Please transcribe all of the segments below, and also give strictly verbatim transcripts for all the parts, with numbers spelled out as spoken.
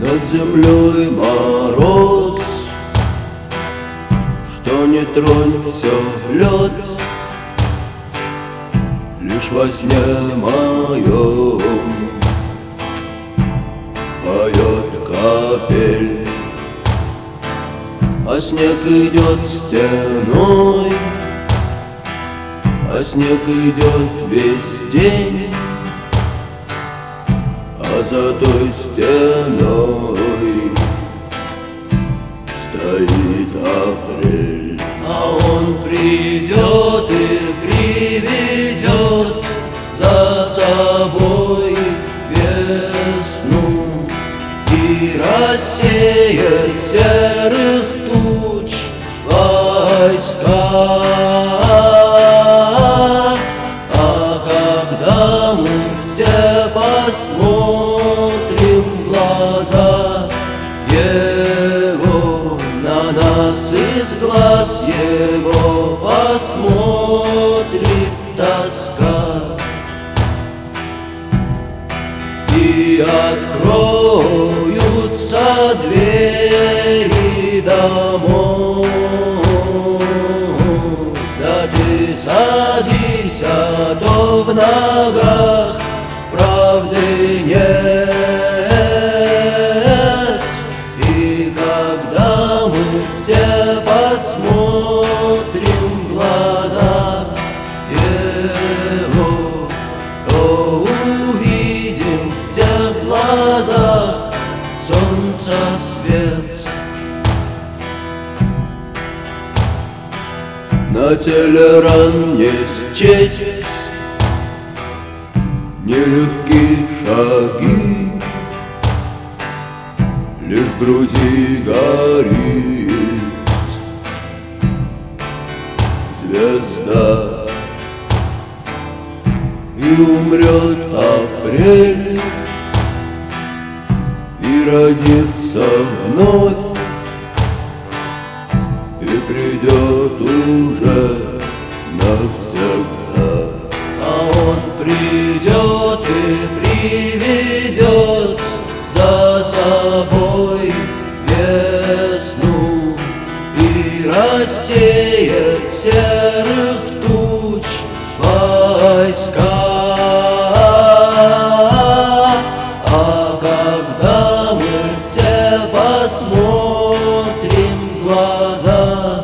Над землей мороз, что не тронь, все лед. Лишь во сне моем поет капель, а снег идет стеной, а снег идет весь день. А за той стеной стоит апрель. А он придет и приведет за собой весну и рассеет серых туч войска. А когда мы все посмотрим в глаза его, на нас из глаз его посмотрит тоска. И откроются двери домов. Да ты садись, а то в ногах правды нет. И когда мы все посмотрим в глаза его, то увидим в тех глазах солнца свет. На теле ран не счесть нелегкие шаги, лишь в груди горит звезда. И умрет апрель, и родится вновь, и придет уже навсегда. А он придет и приведет за собой весну и рассеет серых туч войска. А когда мы все посмотрим в глаза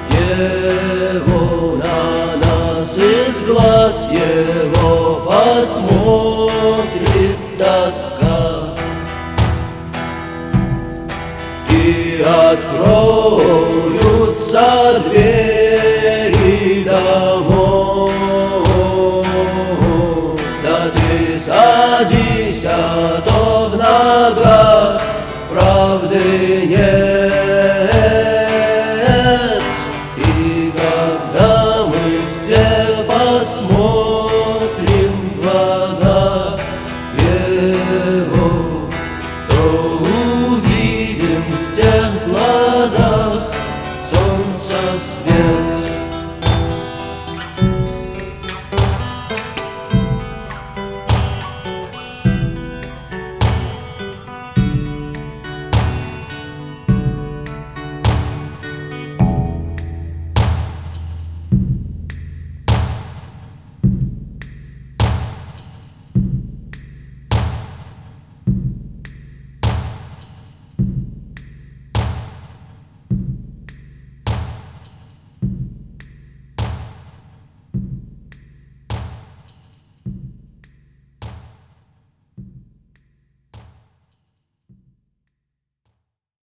его, на нас из глаз его посмотрит тоска. И откроются двери домов. Да ты садись, а то в ногах правды